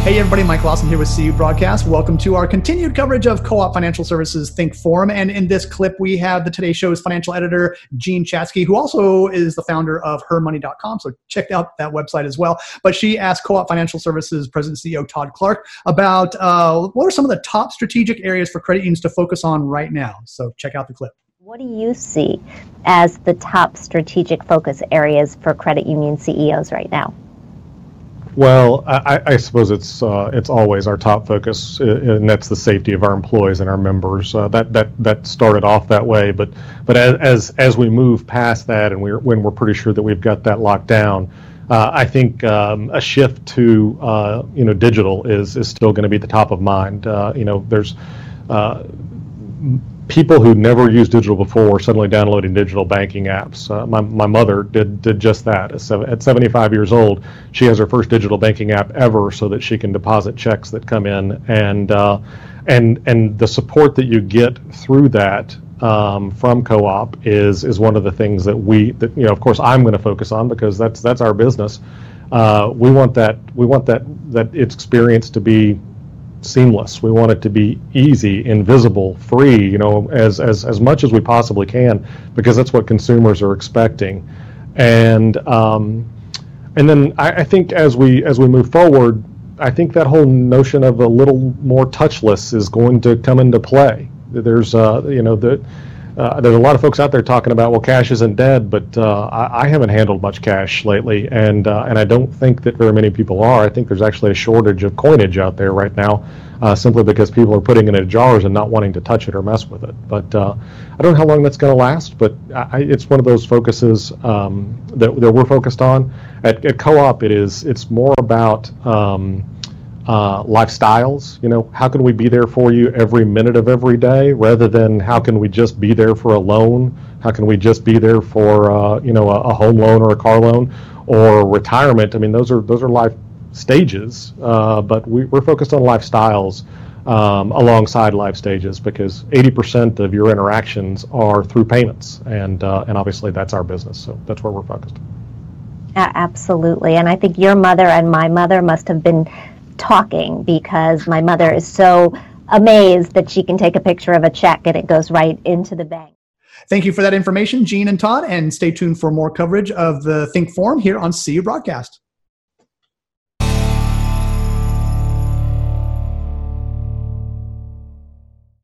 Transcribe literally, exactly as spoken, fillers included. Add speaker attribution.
Speaker 1: Hey everybody, Mike Lawson here with C U Broadcast. Welcome to our continued coverage of Co-op Financial Services Think Forum. And in this clip, we have the Today Show's financial editor, Jean Chatzky, who also is the founder of her money dot com. So check out that website as well. But she asked Co-op Financial Services President and C E O Todd Clark about uh, what are some of the top strategic areas for credit unions to focus on right now. So check out the clip.
Speaker 2: What do you see as the top strategic focus areas for credit union C E Os right now?
Speaker 3: Well, I, I suppose it's uh, it's always our top focus, and that's the safety of our employees and our members. Uh, that that that started off that way, but but as as, as we move past that, and we're when we're pretty sure that we've got that locked down, uh, I think um, a shift to uh, you know digital is is still going to be at the top of mind. Uh, you know, there's uh, people who never used digital before suddenly downloading digital banking apps. Uh, my my mother did did just that. At seventy-five years old, she has her first digital banking app ever, so that she can deposit checks that come in, and uh, and and the support that you get through that um, from Co-op is is one of the things that we that you know of course I'm going to focus on, because that's that's our business. Uh, we want that we want that that experience to be seamless. We want it to be easy, invisible, free, you know, as as as much as we possibly can, because that's what consumers are expecting. And um, and then I, I think as we as we move forward, I think that whole notion of a little more touchless is going to come into play. There's uh, you know the Uh, there's a lot of folks out there talking about, well, cash isn't dead, but uh, I, I haven't handled much cash lately, and uh, and I don't think that very many people are. I think there's actually a shortage of coinage out there right now, uh, simply because people are putting it in jars and not wanting to touch it or mess with it. But uh, I don't know how long that's going to last, but I, it's one of those focuses um, that, that we're focused on. At, at Co-op, it is it's more about um, Uh, lifestyles. You know, how can we be there for you every minute of every day, rather than how can we just be there for a loan? How can we just be there for uh, you know a, a home loan or a car loan or retirement? I mean, those are those are life stages, uh, but we, we're focused on lifestyles um, alongside life stages, because eighty percent of your interactions are through payments, and uh, and obviously that's our business, so that's where we're focused.
Speaker 2: Absolutely, and I think your mother and my mother must have been talking, because my mother is so amazed that she can take a picture of a check and it goes right into the bank.
Speaker 1: Thank you for that information, Jean and Todd, and stay tuned for more coverage of the Think Forum here on C U Broadcast.